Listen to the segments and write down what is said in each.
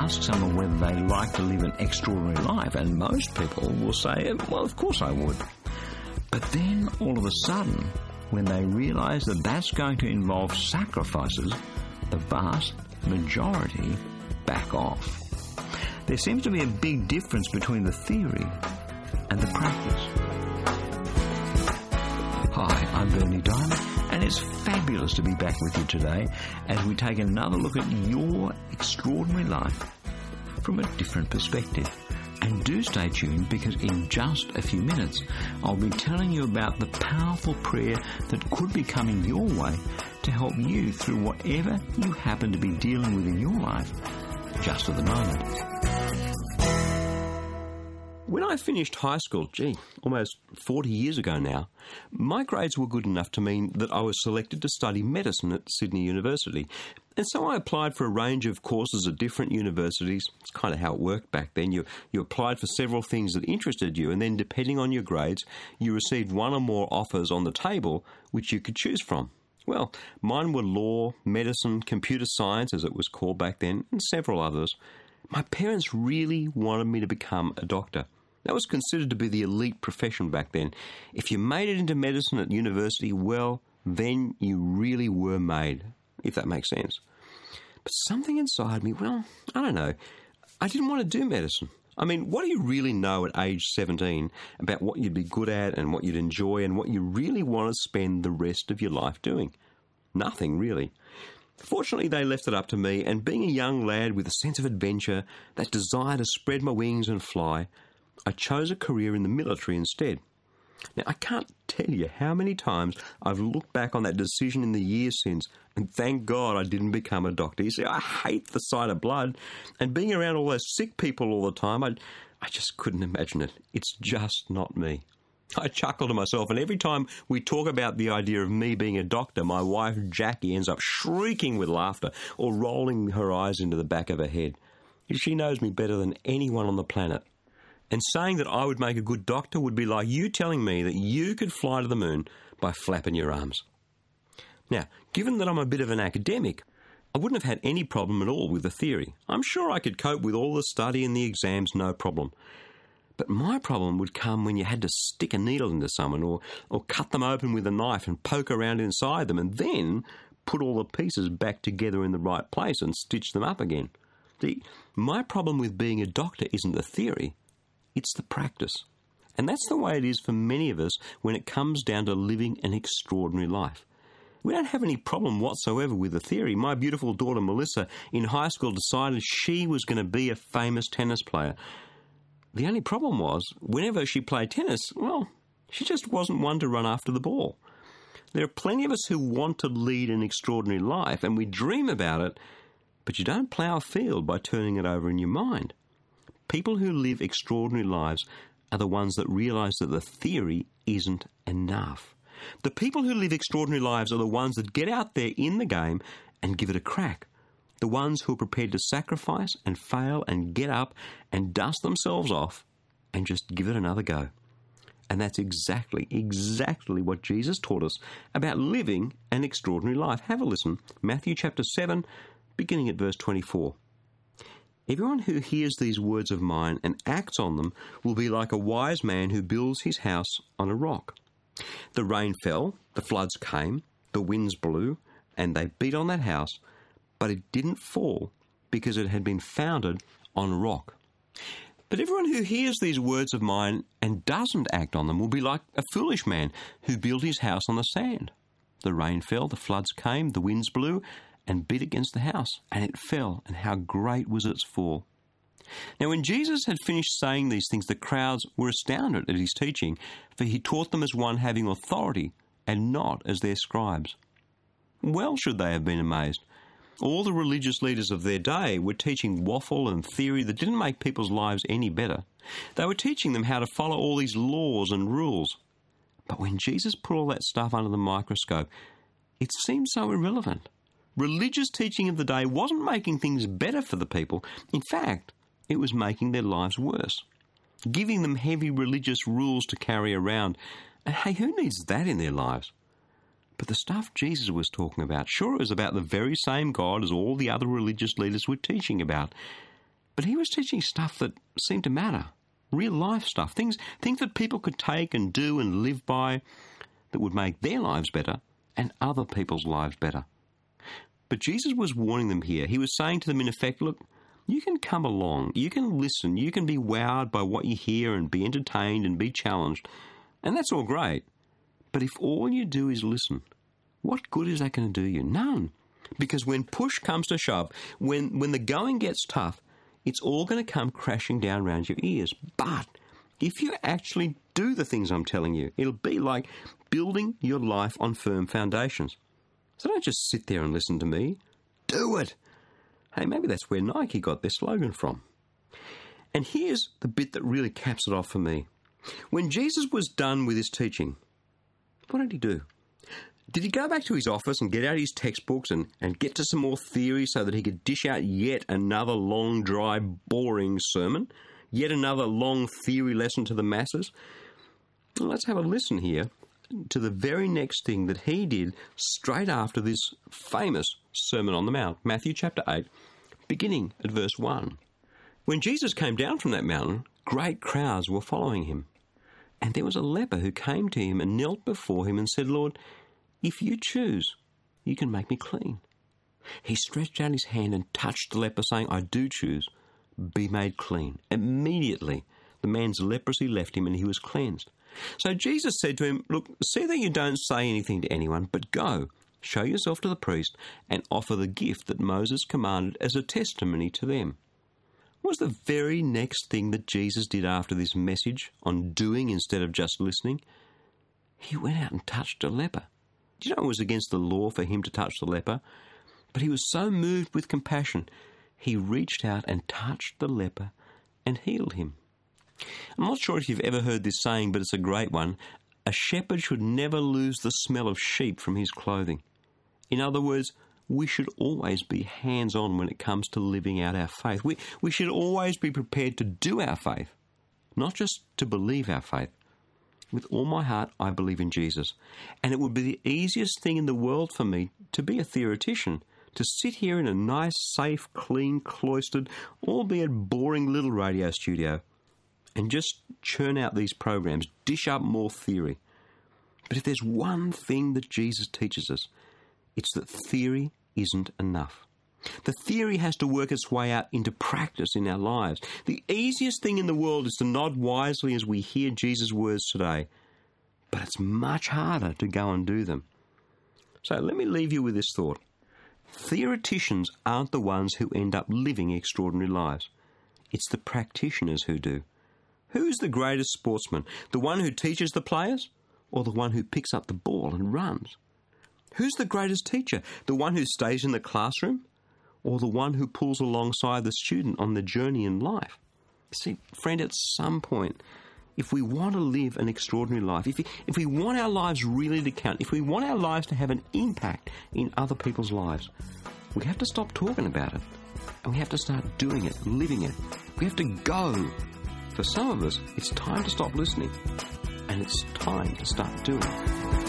ask someone whether they like to live an extraordinary life, and most people will say, well, of course I would. But then, all of a sudden, when they realise that that's going to involve sacrifices, the vast majority back off. There seems to be a big difference between the theory and the practice. Hi, I'm Berni Dymet, and it's fabulous to be back with you today as we take another look at your extraordinary life from a different perspective. And do stay tuned, because in just a few minutes I'll be telling you about the powerful prayer that could be coming your way to help you through whatever you happen to be dealing with in your life just at the moment. When I finished high school, almost 40 years ago now, my grades were good enough to mean that I was selected to study medicine at Sydney University. And so I applied for a range of courses at different universities. It's kind of how it worked back then. You applied for several things that interested you, and then depending on your grades, you received one or more offers on the table which you could choose from. Well, mine were law, medicine, computer science, as it was called back then, and several others. My parents really wanted me to become a doctor. That was considered to be the elite profession back then. If you made it into medicine at university, well, then you really were made, if that makes sense. But something inside me, well, I don't know. I didn't want to do medicine. I mean, what do you really know at age 17 about what you'd be good at and what you'd enjoy and what you really want to spend the rest of your life doing? Nothing, really. Fortunately, they left it up to me, and being a young lad with a sense of adventure, that desire to spread my wings and fly, I chose a career in the military instead. Now, I can't tell you how many times I've looked back on that decision in the years since, and thank God I didn't become a doctor. You see, I hate the sight of blood, and being around all those sick people all the time, I just couldn't imagine it. It's just not me. I chuckle to myself, and every time we talk about the idea of me being a doctor, my wife Jackie ends up shrieking with laughter or rolling her eyes into the back of her head. She knows me better than anyone on the planet. And saying that I would make a good doctor would be like you telling me that you could fly to the moon by flapping your arms. Now, given that I'm a bit of an academic, I wouldn't have had any problem at all with the theory. I'm sure I could cope with all the study and the exams, no problem. But my problem would come when you had to stick a needle into someone or cut them open with a knife and poke around inside them and then put all the pieces back together in the right place and stitch them up again. See, my problem with being a doctor isn't the theory, it's the practice. And that's the way it is for many of us when it comes down to living an extraordinary life. We don't have any problem whatsoever with the theory. My beautiful daughter Melissa in high school decided she was going to be a famous tennis player. The only problem was, whenever she played tennis, well, she just wasn't one to run after the ball. There are plenty of us who want to lead an extraordinary life, and we dream about it, but you don't plough a field by turning it over in your mind. People who live extraordinary lives are the ones that realise that the theory isn't enough. The people who live extraordinary lives are the ones that get out there in the game and give it a crack. The ones who are prepared to sacrifice and fail and get up and dust themselves off and just give it another go. And that's exactly what Jesus taught us about living an extraordinary life. Have a listen. Matthew chapter 7, beginning at verse 24. Everyone who hears these words of mine and acts on them will be like a wise man who builds his house on a rock. The rain fell, the floods came, the winds blew, and they beat on that house, but it didn't fall because it had been founded on a rock. But everyone who hears these words of mine and doesn't act on them will be like a foolish man who built his house on the sand. The rain fell, the floods came, the winds blew, and beat against the house, and it fell, and how great was its fall. Now, when Jesus had finished saying these things, the crowds were astounded at his teaching, for he taught them as one having authority, and not as their scribes. Well should they have been amazed. All the religious leaders of their day were teaching waffle and theory that didn't make people's lives any better. They were teaching them how to follow all these laws and rules. But when Jesus put all that stuff under the microscope, it seemed so irrelevant. Religious teaching of the day wasn't making things better for the people. In fact, it was making their lives worse, giving them heavy religious rules to carry around. And hey, who needs that in their lives? But the stuff Jesus was talking about, sure, it was about the very same God as all the other religious leaders were teaching about. But he was teaching stuff that seemed to matter. Real life stuff. Things that people could take and do and live by that would make their lives better and other people's lives better. But Jesus was warning them here. He was saying to them in effect, look, you can come along, you can listen, you can be wowed by what you hear and be entertained and be challenged, and that's all great. But if all you do is listen, what good is that going to do you? None. Because when push comes to shove, when the going gets tough, it's all going to come crashing down around your ears. But if you actually do the things I'm telling you, it'll be like building your life on firm foundations. So don't just sit there and listen to me. Do it. Hey, maybe that's where Nike got their slogan from. And here's the bit that really caps it off for me. When Jesus was done with his teaching, what did he do? Did he go back to his office and get out his textbooks and get to some more theory so that he could dish out yet another long, dry, boring sermon? Yet another long theory lesson to the masses? Well, let's have a listen here to the very next thing that he did straight after this famous Sermon on the Mount, Matthew chapter 8, beginning at verse 1. When Jesus came down from that mountain, great crowds were following him. And there was a leper who came to him and knelt before him and said, Lord, if you choose, you can make me clean. He stretched out his hand and touched the leper, saying, I do choose, be made clean. Immediately, the man's leprosy left him and he was cleansed. So Jesus said to him, look, see that you don't say anything to anyone, but go, show yourself to the priest, and offer the gift that Moses commanded as a testimony to them. What was the very next thing that Jesus did after this message on doing instead of just listening? He went out and touched a leper. Do you know it was against the law for him to touch the leper? But he was so moved with compassion, he reached out and touched the leper and healed him. I'm not sure if you've ever heard this saying, but it's a great one. A shepherd should never lose the smell of sheep from his clothing. In other words, we should always be hands-on when it comes to living out our faith. We should always be prepared to do our faith, not just to believe our faith. With all my heart, I believe in Jesus. And it would be the easiest thing in the world for me to be a theoretician, to sit here in a nice, safe, clean, cloistered, albeit boring little radio studio, and just churn out these programs, dish up more theory. But if there's one thing that Jesus teaches us, it's that theory isn't enough. The theory has to work its way out into practice in our lives. The easiest thing in the world is to nod wisely as we hear Jesus' words today, but it's much harder to go and do them. So let me leave you with this thought. Theoreticians aren't the ones who end up living extraordinary lives. It's the practitioners who do. Who's the greatest sportsman? The one who teaches the players, or the one who picks up the ball and runs? Who's the greatest teacher? The one who stays in the classroom, or the one who pulls alongside the student on the journey in life? See, friend, at some point, if we want to live an extraordinary life, if we want our lives really to count, if we want our lives to have an impact in other people's lives, we have to stop talking about it, and we have to start doing it, living it. We have to go. For some of us, it's time to stop listening, and it's time to start doing it.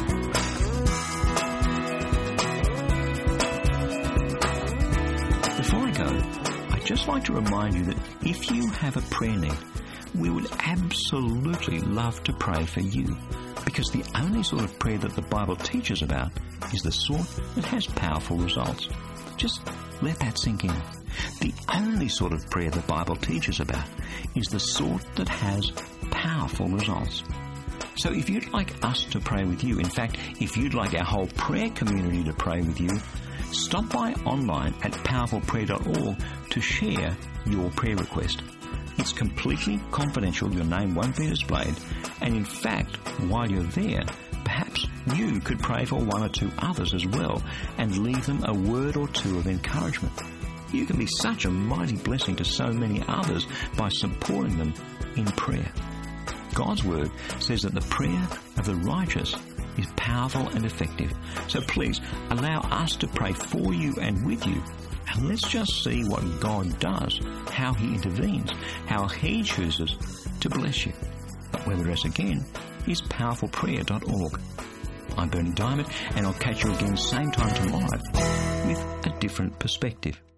Before I go, I'd just like to remind you that if you have a prayer need, we would absolutely love to pray for you, because the only sort of prayer that the Bible teaches about is the sort that has powerful results. Just let that sink in. The only sort of prayer the Bible teaches about is the sort that has powerful results. So if you'd like us to pray with you, in fact, if you'd like our whole prayer community to pray with you, stop by online at powerfulprayer.org to share your prayer request. It's completely confidential, your name won't be displayed, and in fact, while you're there, perhaps you could pray for one or two others as well and leave them a word or two of encouragement. You can be such a mighty blessing to so many others by supporting them in prayer. God's word says that the prayer of the righteous is powerful and effective. So please allow us to pray for you and with you, and let's just see what God does, how he intervenes, how he chooses to bless you. But where the address again is powerfulprayer.org. I'm Bernie Diamond, and I'll catch you again same time tomorrow with a different perspective.